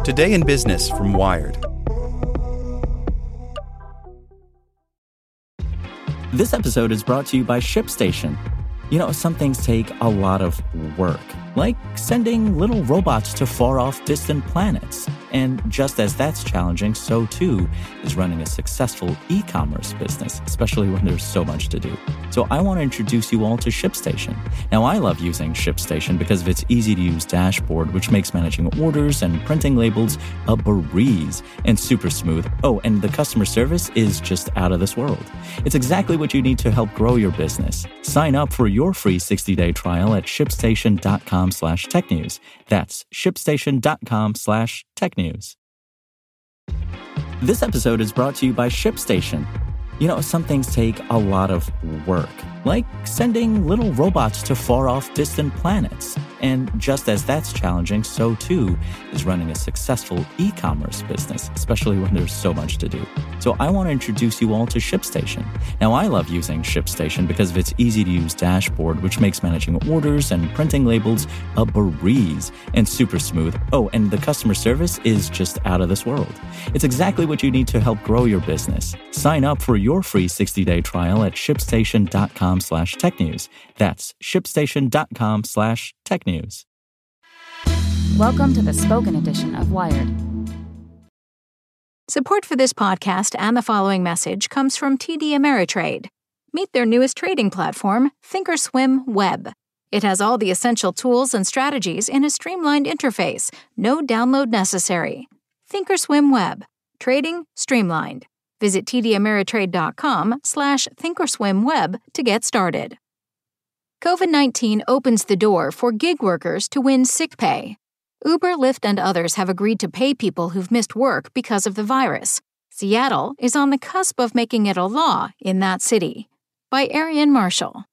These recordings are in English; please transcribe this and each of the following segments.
Today in Business from Wired. This episode is brought to you by ShipStation. You know, some things take a lot of work, like sending little robots to far-off distant planets. And just as that's challenging, so too is running a successful e-commerce business, especially when there's so much to do. So I want to introduce you all to ShipStation. Now, I love using ShipStation because of its easy-to-use dashboard, which makes managing orders and printing labels a breeze and super smooth. Oh, and the customer service is just out of this world. It's exactly what you need to help grow your business. Sign up for your free 60-day trial at shipstation.com/technews. That's shipstation.com/technews. This episode is brought to you by ShipStation. You know, some things take a lot of work, like sending little robots to far-off distant planets. And just as that's challenging, so too is running a successful e-commerce business, especially when there's so much to do. So I want to introduce you all to ShipStation. Now, I love using ShipStation because of its easy-to-use dashboard, which makes managing orders and printing labels a breeze and super smooth. Oh, and the customer service is just out of this world. It's exactly what you need to help grow your business. Sign up for your free 60-day trial at shipstation.com/technews. That's shipstation.com/technews. Welcome to the spoken edition of Wired. Support for this podcast and the following message comes from TD Ameritrade. Meet their newest trading platform, Thinkorswim Web. It has all the essential tools and strategies in a streamlined interface. No download necessary. Thinkorswim Web. Trading streamlined. Visit tdameritrade.com/thinkorswimweb to get started. COVID-19 opens the door for gig workers to win sick pay. Uber, Lyft, and others have agreed to pay people who've missed work because of the virus. Seattle is on the cusp of making it a law in that city. By Arian Marshall.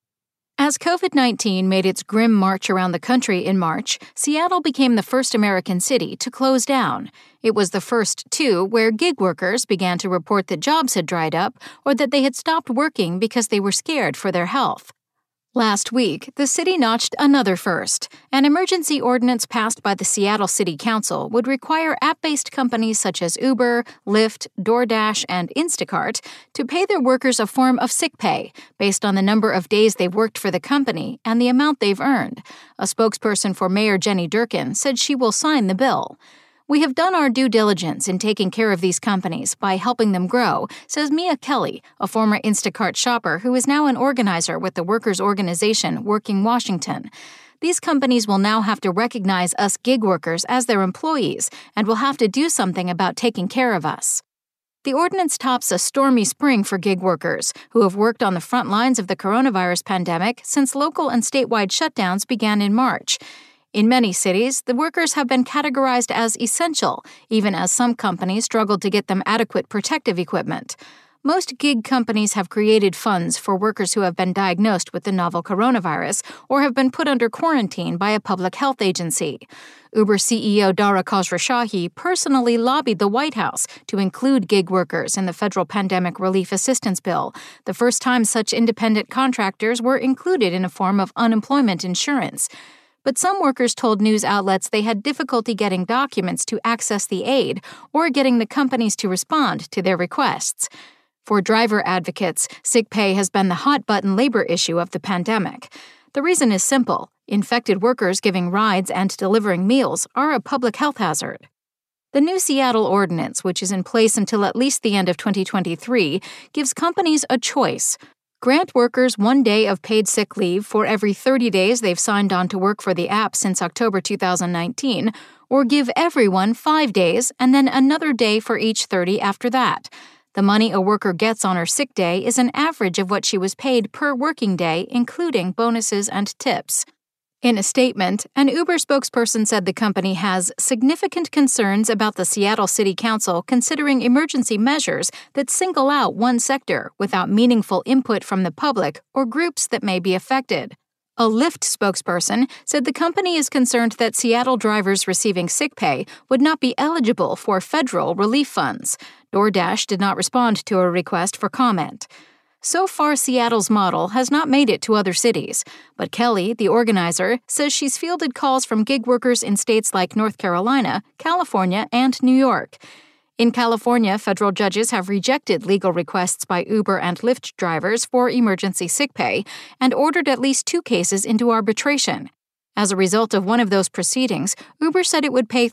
As COVID-19 made its grim march around the country in March, Seattle became the first American city to close down. It was the first, too, where gig workers began to report that jobs had dried up or that they had stopped working because they were scared for their health. Last week, the city notched another first. An emergency ordinance passed by the Seattle City Council would require app-based companies such as Uber, Lyft, DoorDash, and Instacart to pay their workers a form of sick pay based on the number of days they've worked for the company and the amount they've earned. A spokesperson for Mayor Jenny Durkin said she will sign the bill. We have done our due diligence in taking care of these companies by helping them grow, says Mia Kelly, a former Instacart shopper who is now an organizer with the workers' organization Working Washington. These companies will now have to recognize us gig workers as their employees and will have to do something about taking care of us. The ordinance tops a stormy spring for gig workers, who have worked on the front lines of the coronavirus pandemic since local and statewide shutdowns began in March. In many cities, the workers have been categorized as essential, even as some companies struggled to get them adequate protective equipment. Most gig companies have created funds for workers who have been diagnosed with the novel coronavirus or have been put under quarantine by a public health agency. Uber CEO Dara Khosrowshahi personally lobbied the White House to include gig workers in the federal pandemic relief assistance bill, the first time such independent contractors were included in a form of unemployment insurance. But some workers told news outlets they had difficulty getting documents to access the aid or getting the companies to respond to their requests. For driver advocates, sick pay has been the hot-button labor issue of the pandemic. The reason is simple. Infected workers giving rides and delivering meals are a public health hazard. The new Seattle ordinance, which is in place until at least the end of 2023, gives companies a choice. Grant workers 1 day of paid sick leave for every 30 days they've signed on to work for the app since October 2019, or give everyone 5 days and then another day for each 30 after that. The money a worker gets on her sick day is an average of what she was paid per working day, including bonuses and tips. In a statement, an Uber spokesperson said the company has significant concerns about the Seattle City Council considering emergency measures that single out one sector without meaningful input from the public or groups that may be affected. A Lyft spokesperson said the company is concerned that Seattle drivers receiving sick pay would not be eligible for federal relief funds. DoorDash did not respond to a request for comment. So far, Seattle's model has not made it to other cities, but Kelly, the organizer, says she's fielded calls from gig workers in states like North Carolina, California, and New York. In California, federal judges have rejected legal requests by Uber and Lyft drivers for emergency sick pay and ordered at least 2 cases into arbitration. As a result of one of those proceedings, Uber said it would pay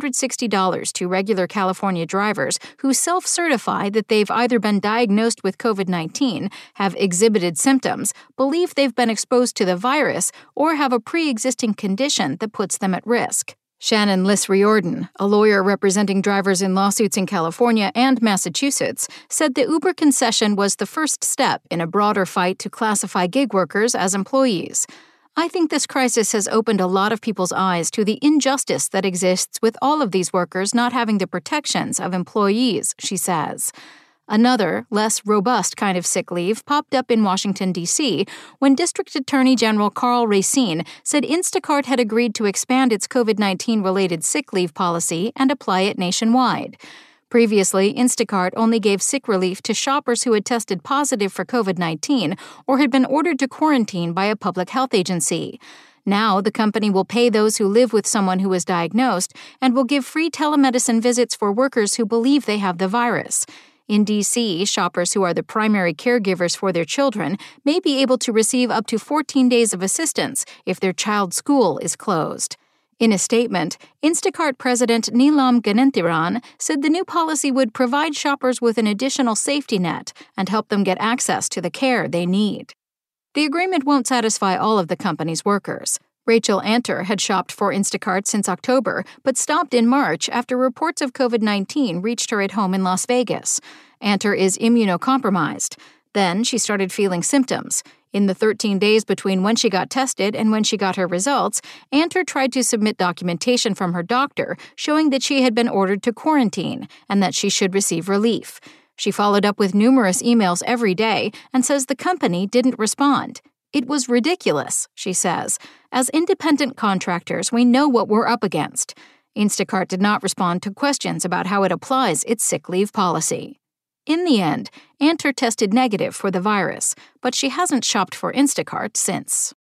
$360 to regular California drivers who self-certify that they've either been diagnosed with COVID-19, have exhibited symptoms, believe they've been exposed to the virus, or have a pre-existing condition that puts them at risk. Shannon Liss Riordan, a lawyer representing drivers in lawsuits in California and Massachusetts, said the Uber concession was the first step in a broader fight to classify gig workers as employees. I think this crisis has opened a lot of people's eyes to the injustice that exists with all of these workers not having the protections of employees, she says. Another, less robust kind of sick leave popped up in Washington, D.C., when District Attorney General Karl Racine said Instacart had agreed to expand its COVID-19-related sick leave policy and apply it nationwide. Previously, Instacart only gave sick relief to shoppers who had tested positive for COVID-19 or had been ordered to quarantine by a public health agency. Now, the company will pay those who live with someone who is diagnosed and will give free telemedicine visits for workers who believe they have the virus. In D.C., shoppers who are the primary caregivers for their children may be able to receive up to 14 days of assistance if their child's school is closed. In a statement, Instacart President Neelam Ganenthiran said the new policy would provide shoppers with an additional safety net and help them get access to the care they need. The agreement won't satisfy all of the company's workers. Rachel Anter had shopped for Instacart since October, but stopped in March after reports of COVID-19 reached her at home in Las Vegas. Anter is immunocompromised. Then she started feeling symptoms. In the 13 days between when she got tested and when she got her results, Anter tried to submit documentation from her doctor showing that she had been ordered to quarantine and that she should receive relief. She followed up with numerous emails every day and says the company didn't respond. It was ridiculous, she says. As independent contractors, we know what we're up against. Instacart did not respond to questions about how it applies its sick leave policy. In the end, Anter tested negative for the virus, but she hasn't shopped for Instacart since.